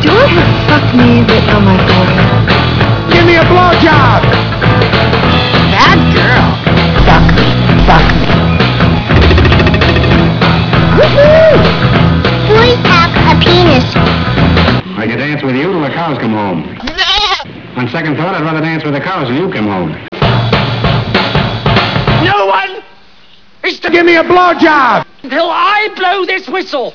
Do I have "fuck me" written on my forehead? Give me a blowjob! Bad girl. Fuck me. Fuck me. Woohoo! Boys have a penis. I could dance with you till the cows come home. On second thought, I'd rather dance with the cows till you come home. No one is to give me a blowjob! Until I blow this whistle.